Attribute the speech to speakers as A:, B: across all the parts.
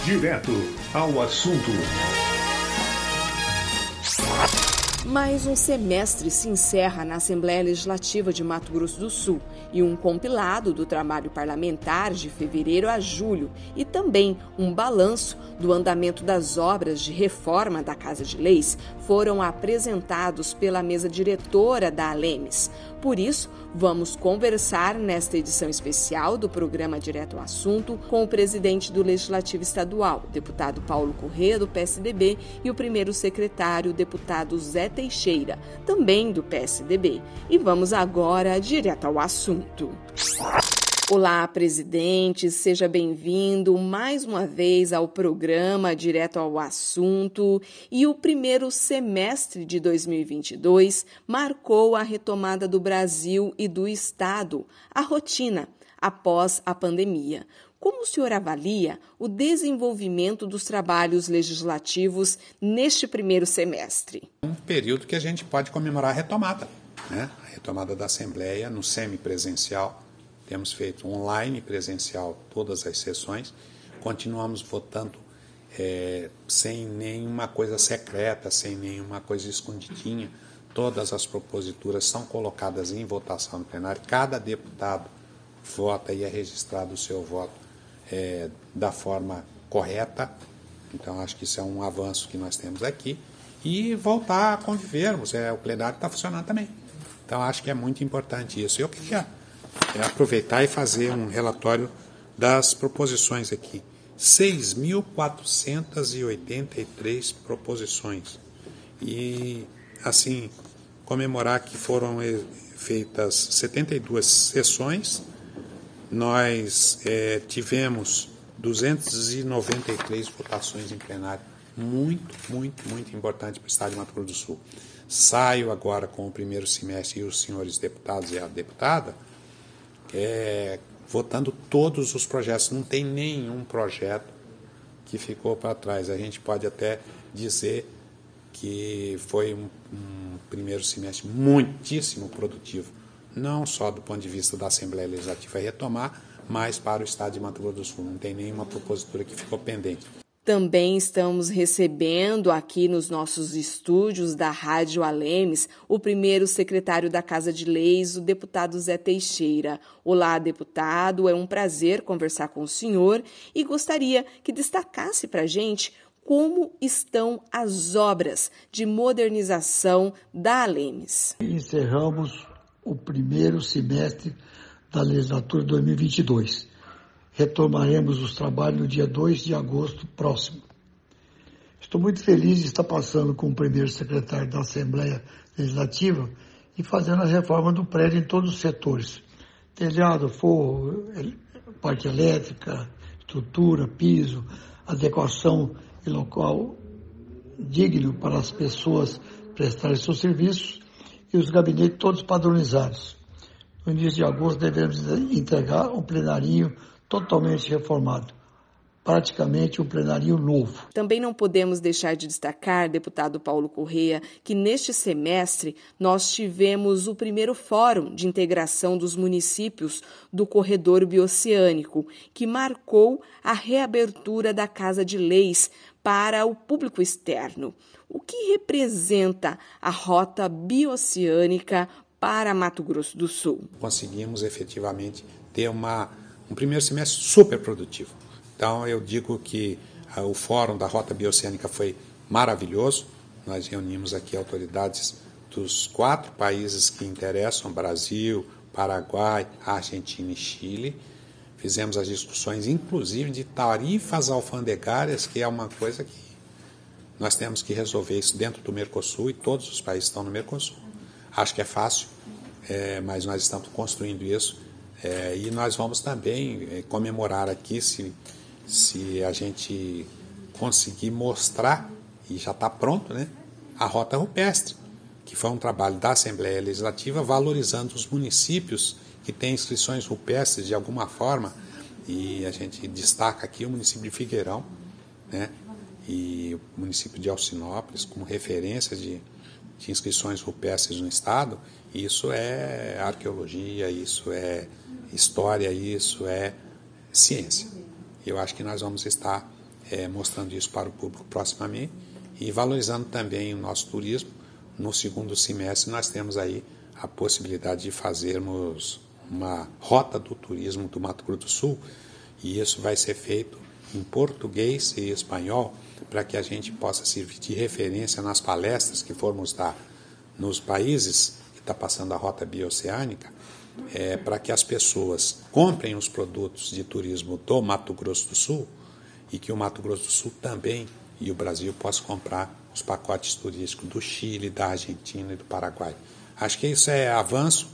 A: Direto ao assunto.
B: Mais um semestre se encerra na Assembleia Legislativa de Mato Grosso do Sul e um compilado do trabalho parlamentar de fevereiro a julho e também um balanço do andamento das obras de reforma da Casa de Leis foram apresentados pela mesa diretora da Alemes. Por isso, vamos conversar nesta edição especial do programa Direto ao Assunto com o presidente do Legislativo Estadual, deputado Paulo Corrêa, do PSDB, e o primeiro secretário, deputado Zé Teixeira, também do PSDB. E vamos agora direto ao assunto. Olá, presidente, seja bem-vindo mais uma vez ao programa Direto ao Assunto. E o primeiro semestre de 2022 marcou a retomada do Brasil e do Estado, a rotina, após a pandemia. Como o senhor avalia o desenvolvimento dos trabalhos legislativos neste primeiro semestre?
C: Um período que a gente pode comemorar a retomada, né? A retomada da Assembleia no semipresencial. Temos feito online e presencial todas as sessões. Continuamos votando sem nenhuma coisa secreta, sem nenhuma coisa escondidinha. Todas as proposituras são colocadas em votação no plenário. Cada deputado vota e é registrado o seu voto da forma correta. Então, acho que isso é um avanço que nós temos aqui. E voltar a convivermos. O plenário está funcionando também. Então, acho que é muito importante isso. Eu queria aproveitar e fazer um relatório das proposições aqui. 6.483 proposições. E, assim, comemorar que foram feitas 72 sessões. Nós tivemos 293 votações em plenário. Muito importante para o Estado de Mato Grosso do Sul. Saio agora com o primeiro semestre e os senhores deputados e a deputada votando todos os projetos. Não tem nenhum projeto que ficou para trás. A gente pode até dizer que foi um primeiro semestre muitíssimo produtivo, não só do ponto de vista da Assembleia Legislativa retomar, mas para o Estado de Mato Grosso do Sul. Não tem nenhuma propositura que ficou pendente.
B: Também estamos recebendo aqui nos nossos estúdios da Rádio Alemes o primeiro secretário da Casa de Leis, o deputado Zé Teixeira. Olá, deputado, é um prazer conversar com o senhor e gostaria que destacasse para a gente como estão as obras de modernização da Alemes.
D: Encerramos o primeiro semestre da legislatura 2022. Retomaremos os trabalhos no dia 2 de agosto próximo. Estou muito feliz de estar passando com o primeiro secretário da Assembleia Legislativa e fazendo a reforma do prédio em todos os setores. Telhado, forro, parte elétrica, estrutura, piso, adequação e local digno para as pessoas prestarem seus serviços e os gabinetes todos padronizados. No início de agosto devemos entregar um plenarinho totalmente reformado, praticamente um plenário novo.
B: Também não podemos deixar de destacar, deputado Paulo Corrêa, que neste semestre nós tivemos o primeiro Fórum de Integração dos Municípios do Corredor Bioceânico, que marcou a reabertura da Casa de Leis para o público externo. O que representa a Rota Bioceânica para Mato Grosso do Sul?
C: Conseguimos efetivamente ter um primeiro semestre super produtivo. Então, eu digo que o Fórum da Rota Bioceânica foi maravilhoso. Nós reunimos aqui autoridades dos 4 países que interessam, Brasil, Paraguai, Argentina e Chile. Fizemos as discussões, inclusive, de tarifas alfandegárias, que é uma coisa que nós temos que resolver isso dentro do Mercosul, e todos os países estão no Mercosul. Acho que é fácil, mas nós estamos construindo isso. E nós vamos também comemorar aqui, se a gente conseguir mostrar, e já está pronto, né, a Rota Rupestre, que foi um trabalho da Assembleia Legislativa valorizando os municípios que têm inscrições rupestres de alguma forma, e a gente destaca aqui o município de Figueirão, né, e o município de Alcinópolis como referência de inscrições rupestres no Estado. Isso é arqueologia, isso é história, isso é ciência. Eu acho que nós vamos estar mostrando isso para o público proximamente e valorizando também o nosso turismo. No segundo semestre nós temos aí a possibilidade de fazermos uma rota do turismo do Mato Grosso do Sul, e isso vai ser feito em português e espanhol, para que a gente possa servir de referência nas palestras que formos dar nos países que está passando a rota bioceânica, para que as pessoas comprem os produtos de turismo do Mato Grosso do Sul e que o Mato Grosso do Sul também e o Brasil possam comprar os pacotes turísticos do Chile, da Argentina e do Paraguai. Acho que isso é avanço,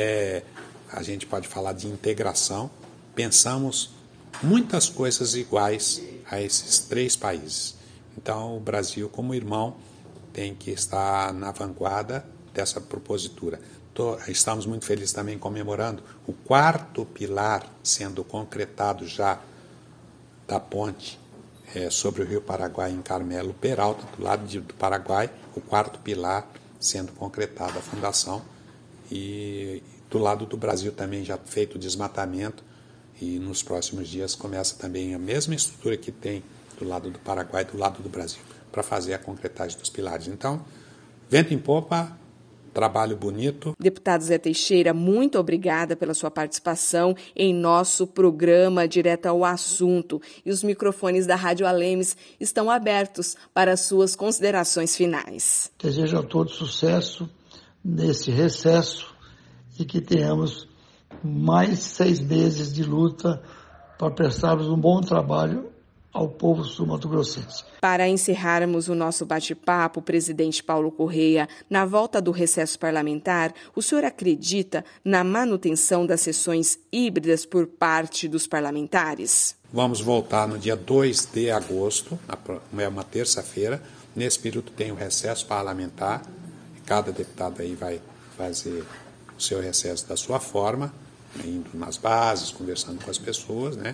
C: a gente pode falar de integração. Pensamos muitas coisas iguais a esses 3 países. Então, o Brasil, como irmão, tem que estar na vanguarda dessa propositura. Estamos muito felizes também comemorando o 4º pilar sendo concretado já da ponte sobre o Rio Paraguai em Carmelo Peralta, do lado do Paraguai, o 4º pilar sendo concretado a fundação, e do lado do Brasil também já feito o desmatamento, e nos próximos dias começa também a mesma estrutura que tem do lado do Paraguai, do lado do Brasil, para fazer a concretagem dos pilares. Então, vento em popa, trabalho bonito.
B: Deputado Zé Teixeira, muito obrigada pela sua participação em nosso programa Direto ao Assunto. E os microfones da Rádio Alemes estão abertos para as suas considerações finais.
D: Desejo a todos sucesso nesse recesso e que tenhamos mais 6 meses de luta para prestarmos um bom trabalho ao povo sul-mato-grossense.
B: Para encerrarmos o nosso bate-papo, presidente Paulo Correia, na volta do recesso parlamentar, o senhor acredita na manutenção das sessões híbridas por parte dos parlamentares?
C: Vamos voltar no dia 2 de agosto, é uma terça-feira. Nesse período tem o recesso parlamentar. Cada deputado aí vai fazer o seu recesso da sua forma, indo nas bases, conversando com as pessoas, né?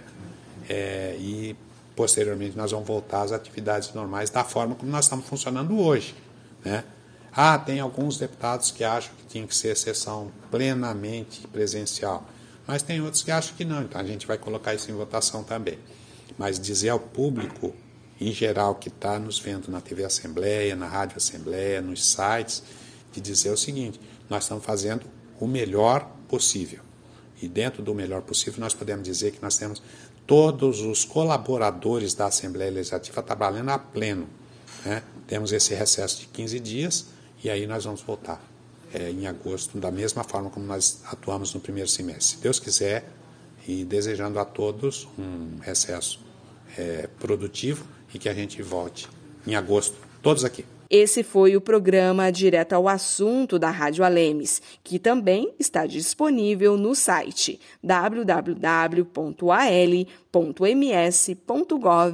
C: E posteriormente nós vamos voltar às atividades normais da forma como nós estamos funcionando hoje, né? Tem alguns deputados que acham que tinha que ser sessão plenamente presencial, mas tem outros que acham que não, então a gente vai colocar isso em votação também. Mas dizer ao público, em geral, que está nos vendo na TV Assembleia, na Rádio Assembleia, nos sites, de dizer o seguinte: nós estamos fazendo o melhor possível. E dentro do melhor possível nós podemos dizer que nós temos todos os colaboradores da Assembleia Legislativa trabalhando a pleno, né? Temos esse recesso de 15 dias e aí nós vamos voltar em agosto, da mesma forma como nós atuamos no primeiro semestre. Se Deus quiser, e desejando a todos um recesso produtivo e que a gente volte em agosto, todos aqui.
B: Esse foi o programa Direto ao Assunto da Rádio Alemes, que também está disponível no site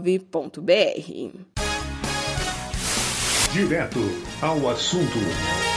A: www.al.ms.gov.br. Direto ao Assunto.